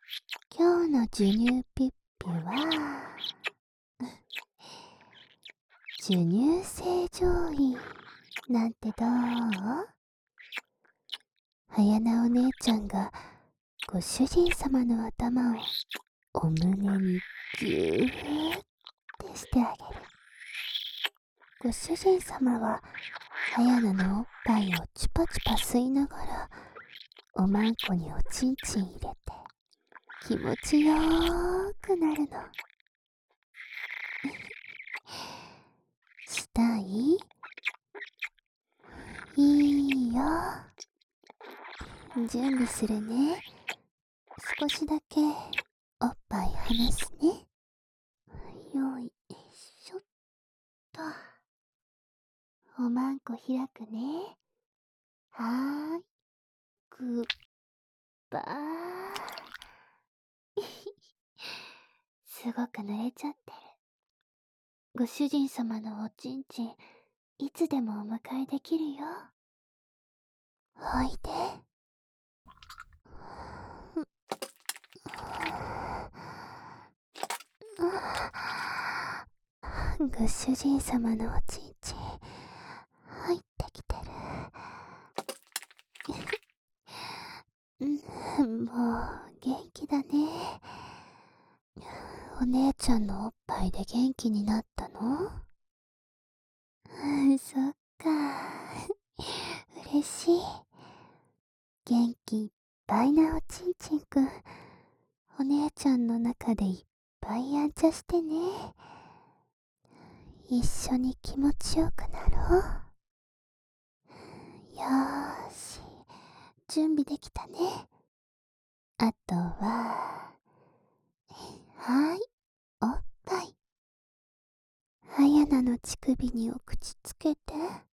今日の授乳ピッピは、授乳正常位なんてどう？はやなお姉ちゃんがご主人様の頭をお胸にぎゅーってしてあげる。ご主人様ははやなのおっぱいをチュパチュパ吸いながらおまんこにおちんちん入れて気持ちよーくなるの。したい？いいよ。準備するね。少しだけおっぱい離すね。よいしょっと。おまんこ開くね。はーい。グッバーイ。すごく濡れちゃってる。ご主人様のおちんちん、いつでもお迎えできるよ。おいで。ご主人様のおちんちん、入ってきてる。もう元気だね。お姉ちゃんのおっぱいで元気になったの？そっか。嬉しい。元気いっぱいなおちんちんくん、お姉ちゃんの中でいっぱいやんちゃしてね。一緒に気持ちよくなろう。よーし、準備できたね。あとは、はい、おっぱい。はやなの乳首にお口つけて。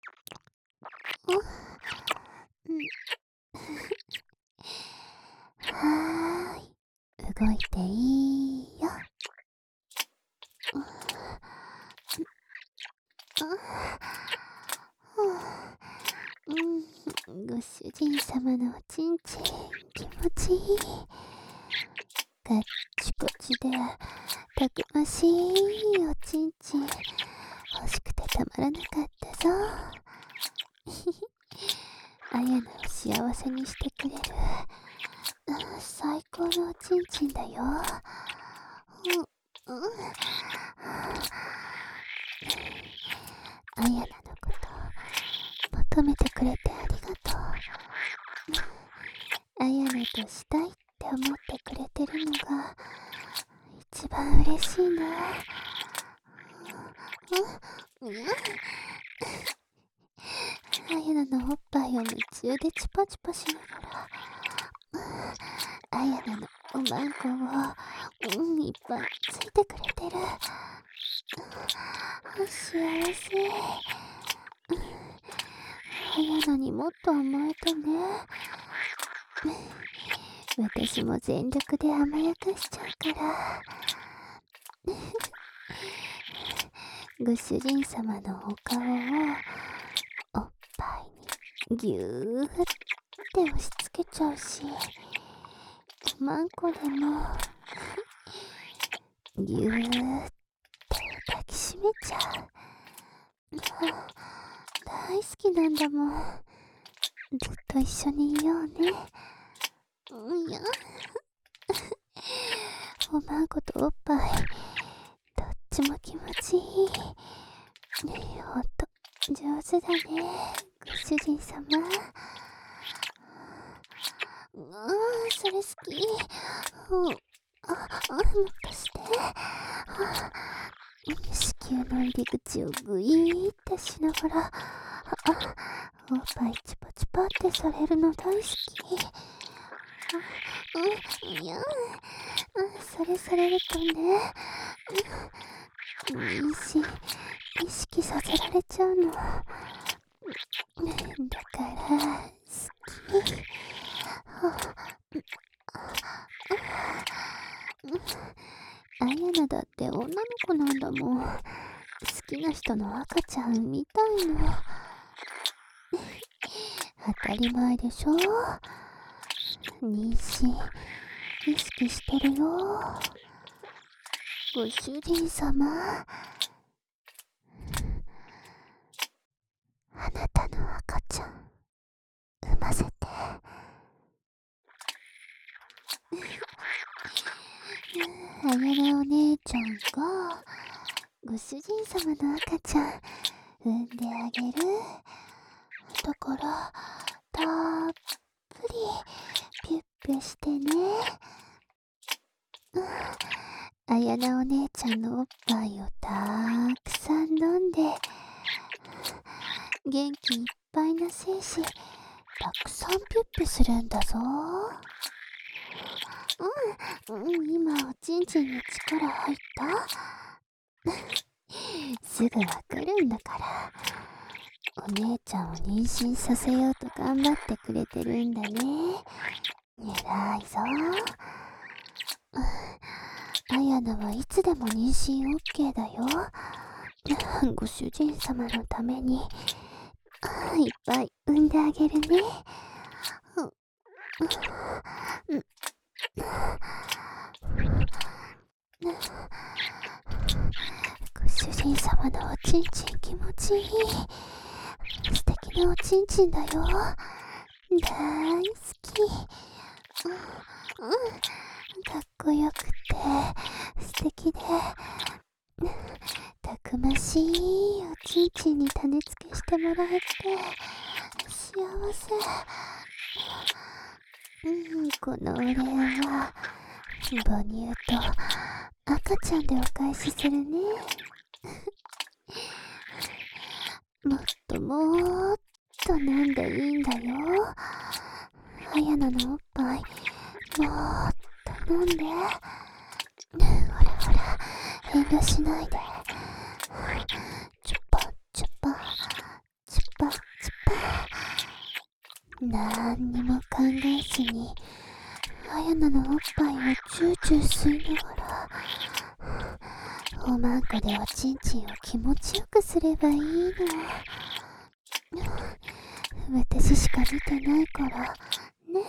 はーい、動いていいよ。ご主人様のおちんちん、気持ちいい。カッチコチでたくましいおちんちん、欲しくてたまらなかったぞ。あやなを幸せにしてくれる、最高のおちんちんだよ。あやなのこと求めてくれてありがとう。あやなとしたいって思ってくれてるのが一番嬉しいな。あやなのおっぱいを夢中でチュパチュパしながら、あやなのおまんこを、いっぱいついてくれてる。幸せ。あやなにもっと甘えてね。私も全力で甘やかしちゃうから。ご主人様のお顔をおっぱいにぎゅーって押し付けちゃうし、おまんこでもぎゅーって抱きしめちゃう。大好きなんだもん。ずっと一緒にいようね。いや、おまんことおっぱいどっちも気持ちいい。ほんと上手だね、ご主人様。それ好き。もっとして。子宮の入り口をグイーってしながら、おっぱいチュパチュパってされるの大好き。いや、それされるとね、意識させられちゃうの。だから好き。あやなだって女の子なんだもん。好きな人の赤ちゃん産みたいの。当たり前でしょ。妊娠意識してるよ。ご主人様。あなたの赤ちゃん、産ませて。あやなお姉ちゃんが、ご主人様の赤ちゃん、産んであげる。だから、たっぷり、ピュッピュしてね。あやなお姉ちゃんのおっぱいをたくさん飲んで、元気いっぱいな精子、たくさんピュッピュするんだぞ。今おちんちんの力入った？すぐわかるんだから。お姉ちゃんを妊娠させようと頑張ってくれてるんだね。偉いぞ。あやなはいつでも妊娠 OK だよ。ご主人様のためにいっぱい産んであげるね。ご主人様のおちんちん気持ちいい。素敵なおちんちんだよ。大好き。かっこよくて素敵でたくましいおちんちんに種付けしてもらえて幸せ。このお礼は母乳と赤ちゃんでお返しするね。もっともっと飲んでいいんだよ。あやなのおっぱいもっと飲んで。ほらほら、遠慮しないで。チュッパチュッパチュッパチュッパ。なんにも考えずにあやなのおっぱいをチューチュー吸いながら、おまんこでおちんちんを気持ちよくすればいいの。私しか見てないからね。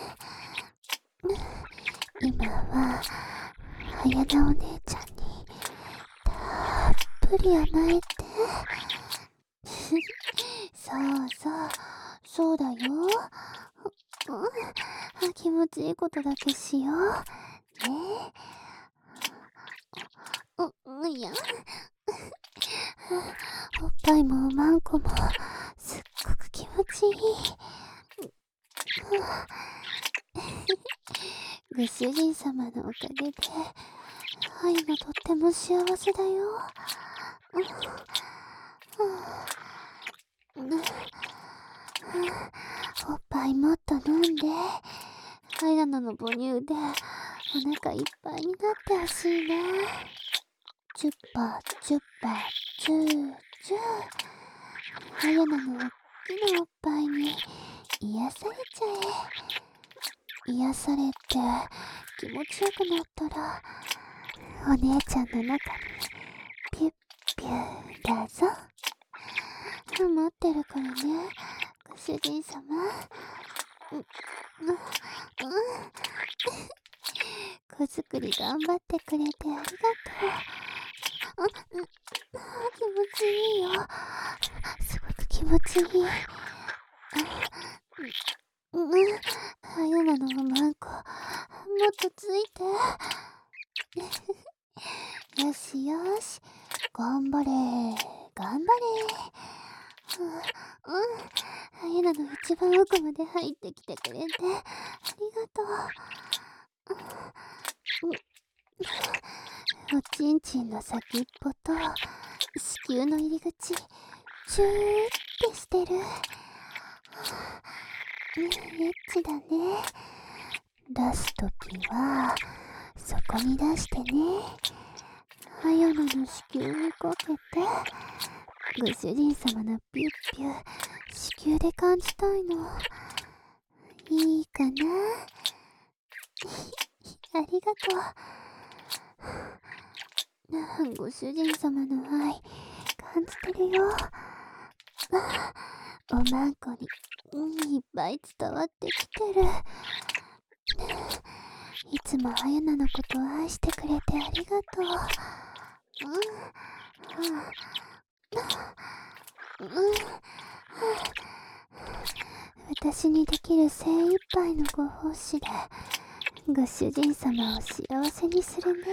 今はあやなお姉ちゃんにたっぷり甘えて。そうだよ。気持ちいいことだけしようね。いやおっぱいもおまんこもすっごく気持ちいい。ご主人様のおかげで今とっても幸せだよ。おっぱいもっと飲んで、あやなの母乳でお腹いっぱいになってほしいな。チュッパチュッパチューチュー。あやなのおっきなおっぱいに癒されちゃえ。癒されて気持ちよくなったらお姉ちゃんの中にピュッピューだぞ。待ってるからね、ご主人様。子作り頑張ってくれてありがとう。気持ちいいよ。すごく気持ちいい。あやなのおまんこもっとついて。よしよし、頑張れ頑張れ。あやなの一番奥まで入ってきてくれてありがとう。おちんちんの先っぽと子宮の入り口チューってしてる。エッチだね。出すときはそこに出してね。あやなの子宮にかけて、ご主人様のピュッピュ子宮で感じたいの。いいかな。ありがとう。ご主人様の愛感じてるよ。おまんこにいっぱい伝わってきてる。 いつもあやなのことを愛してくれてありがとう。私にできる精一杯のご奉仕でご主人様を幸せにするね。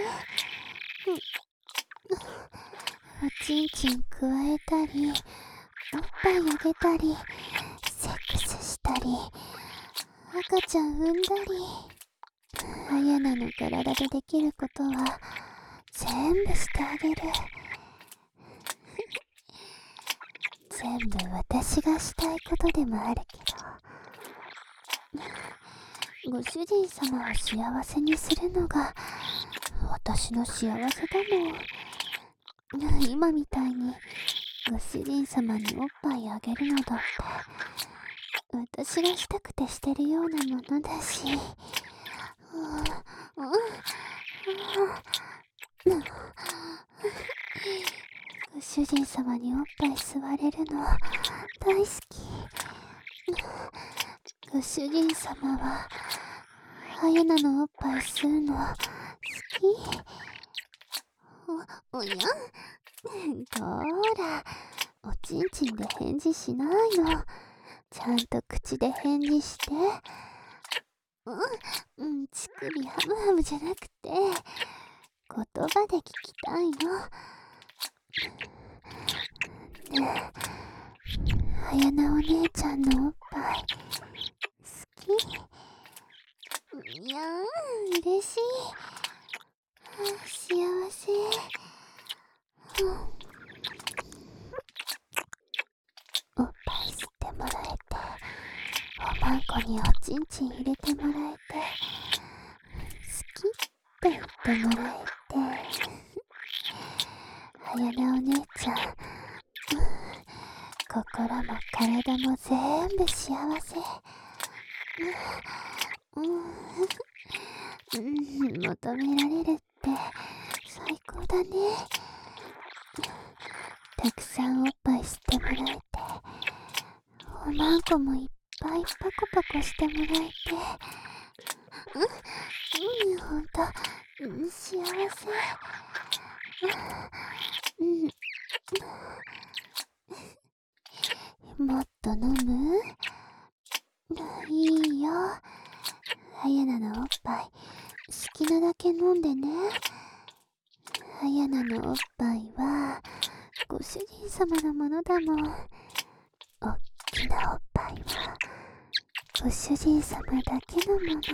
おちんちんくわえたり、おっぱいあげたり、セックスしたり、赤ちゃん産んだり、あやなの体でできることは全部してあげる。全部私がしたいことでもあるけど、ご主人様を幸せにするのが私の幸せだもん。今みたいにご主人様におっぱいあげるのだって私がしたくてしてるようなものだし。ご主人様におっぱい吸われるの大好き。ご主人様はあやなのおっぱい吸うの好き？おや？こら、おちんちんで返事しないの。ちゃんと口で返事して。乳首ハムハムじゃなくて、言葉で聞きたいの。ねえ、あやなお姉ちゃんのおっぱい好き？いやー、嬉しい。幸せ。おっぱい吸ってもらえて、おまんこにおちんちん入れてもらえて、好きって言ってもらえて、あやなお姉ちゃん、心も体も全部幸せ。求められるって最高だね。たくさんおっぱい吸ってもらえて、おまんこもいっぱいパコパコしてもらえて、ほんと、幸せ。もっと飲む？いいよ。あやなのおっぱい好きなだけ飲んでね。あやなのおっぱいはご主人様のものだもん。おっきなおっぱいはご主人様だけのもの。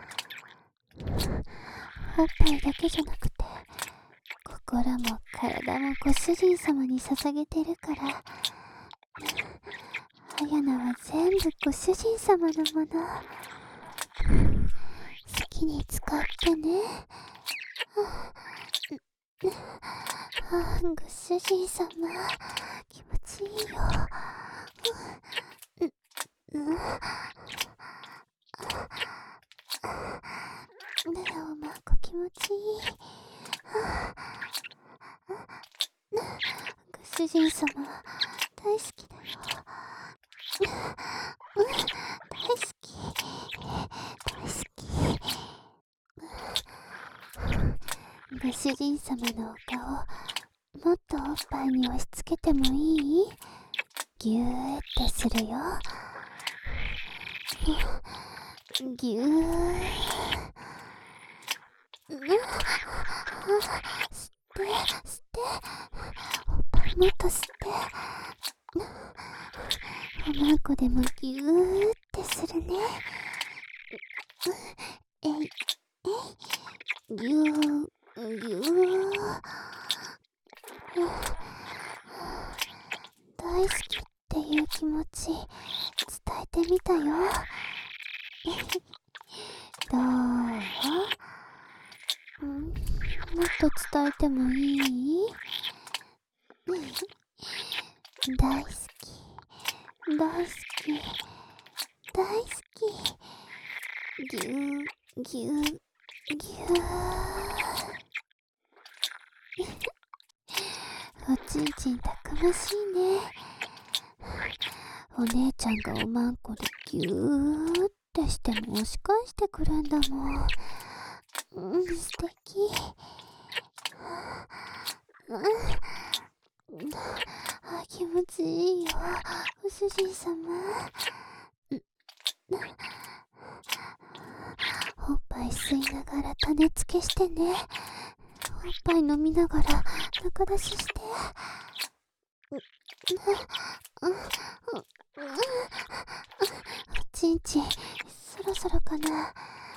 おっぱいだけじゃなくて心も体もご主人様に捧げてるから、あやなは全部ご主人様のもの。好きに使ってね。ご主人様、気持ちいいよ。ねえ、おまんこ気持ちいい。ご主人様、大好きだよ。大好き。大好き。ご主人様のお顔、もっとおっぱいに押し付けてもいい？ぎゅーってするよ。ぎゅー。吸って、吸って。おっぱいもっと吸って。おまんこでもぎゅーってするね。えい、えい。ぎゅー、ぎゅー。大好きっていう気持ち伝えてみたよ。どう？もっと伝えてもいい？大好き、大好き、大好き。ぎゅー、ぎゅー、ぎゅー。おちんちんたくましいね。お姉ちゃんがおまんこでぎゅーってしても押し返してくるんだもん。 素敵。気持ちいいよ、ご主人様。おっぱい吸いながら種付けしてね。おっぱい飲みながら中出しして。ちんちん、そろそろかな。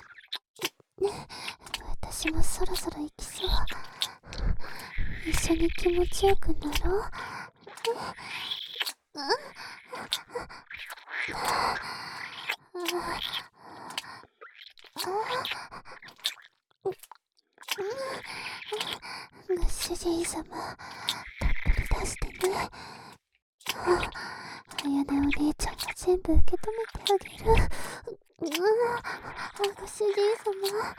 私もそろそろ行きそう。一緒に気持ちよくなろう。ご主人様、たっぷり出してね。あやねお姉ちゃんが全部受け止めてあげる。ご主人様、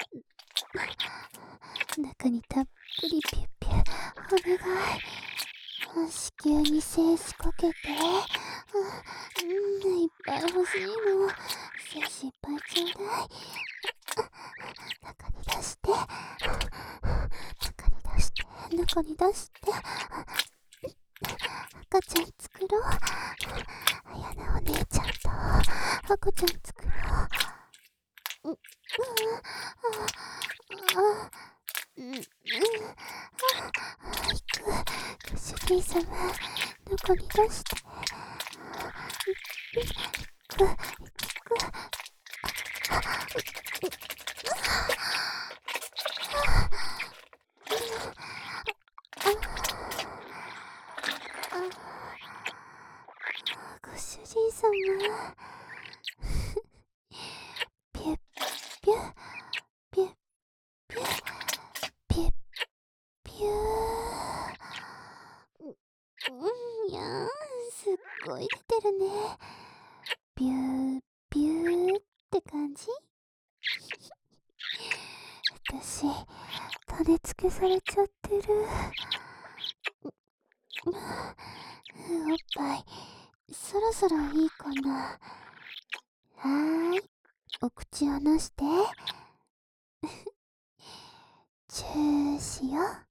中にたっぷりピュッピュ、お願い。子宮に精子かけて。いっぱい欲しいの。精子いっぱいちょうだい。中に出して、中に出して、中に出して。赤ちゃん作ろう。あやなお姉ちゃんと赤ちゃん作ろう。ご主人様、中に出して。ご主人様、ピュッピュッピュッピュッピュッピュー。いやー、すっごい出てるね。ビュービューって感じ。私、種付けされちゃってる。おっぱい、そろそろいいかな。はーい、お口離して。チューしよう。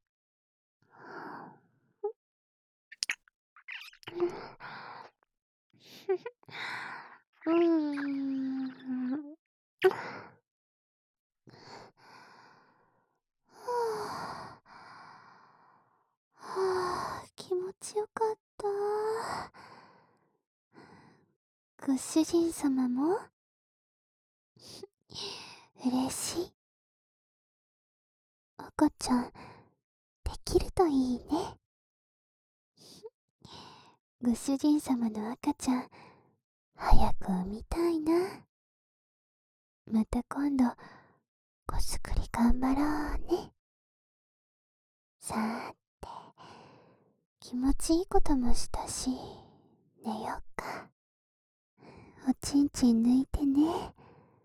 気持ちよかった。ご主人様も嬉しい。赤ちゃん、できるといいね。ご主人様の赤ちゃん、早く産みたいな。また今度、子作り頑張ろうね。さーて、気持ちいいこともしたし、寝よっか。おちんちん抜いてね。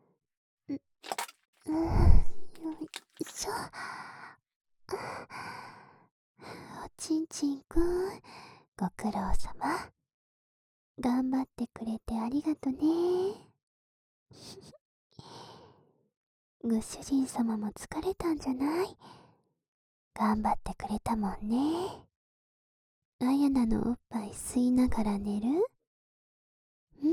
よいしょ。おちんちんくん、ご苦労様。頑張ってくれてありがとね。ご主人様も疲れたんじゃない？頑張ってくれたもんね。あやなのおっぱい吸いながら寝る？うん、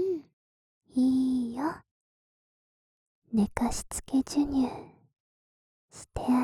いいよ。寝かしつけ授乳してあ